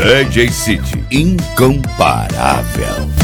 DJ City, incomparável.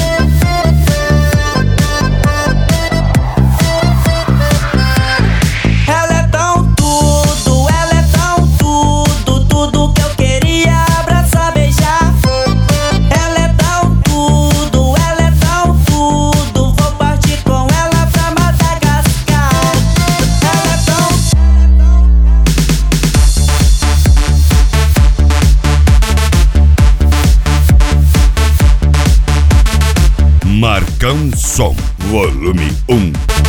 Marcão Som, volume 1.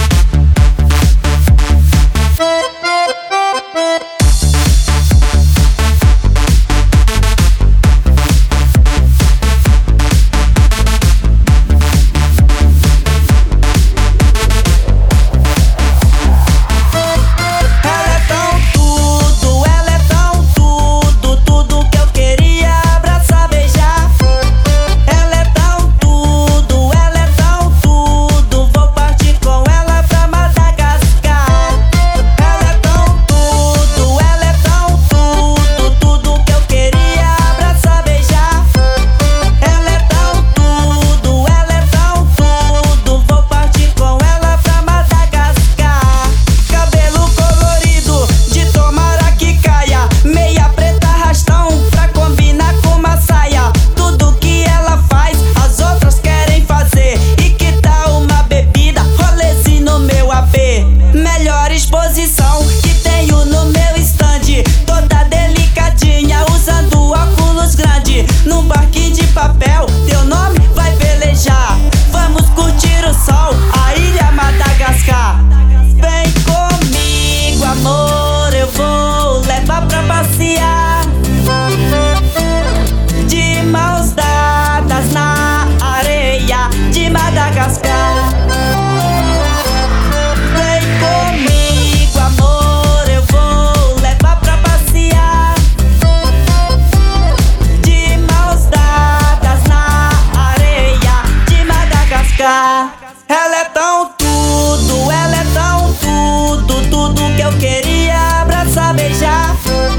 Ela é tão tudo, ela é tão tudo, tudo que eu queria abraçar, beijar.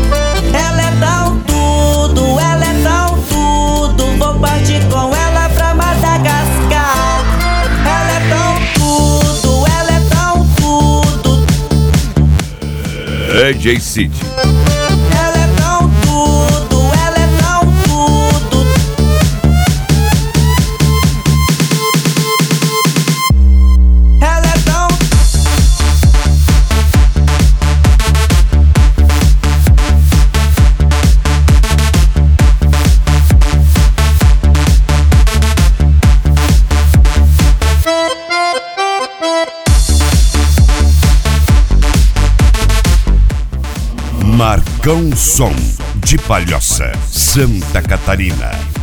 Ela é tão tudo, ela é tão tudo, vou partir com ela pra Madagascar. Ela é tão tudo, ela é tão tudo. DJ City. Ela é tão tudo, ela é tão tudo. Ela é tão... Marcão Som, de Palhoça, Santa Catarina.